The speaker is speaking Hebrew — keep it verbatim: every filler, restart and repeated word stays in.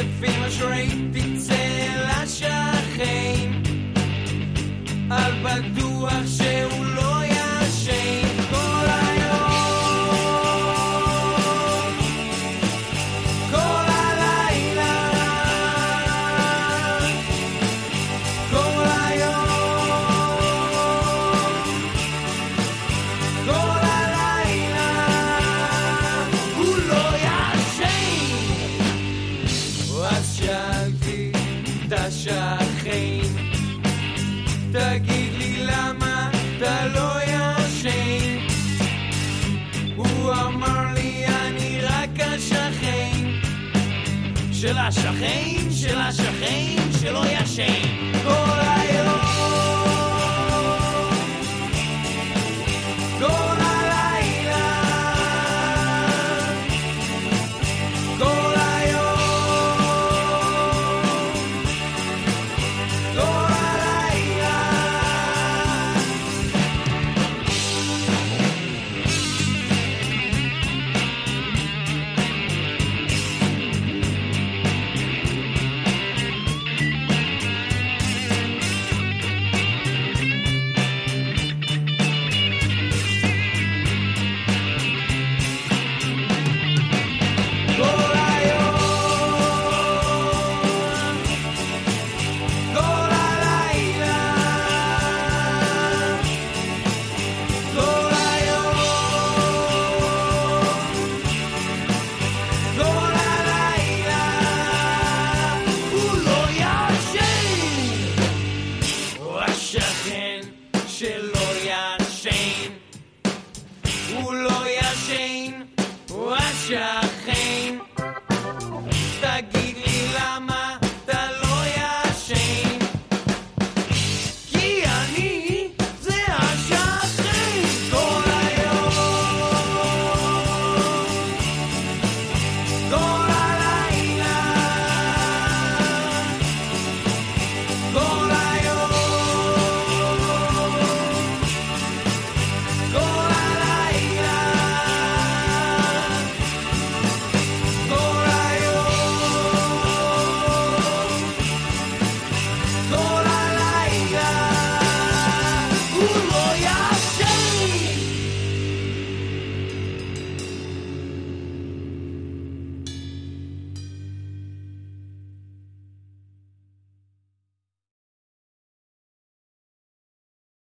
לפי מה שראיתי צל השכן, על בטוח שהוא לא ישן כל היום, כל הלילה, כל היום, כל הלילה, הוא לא ישן. אז שאלתי את השכן, תגיד לי למה אתה לא ישן? הוא אמר לי אני רק השכן של השכן של השכן שלא ישן כל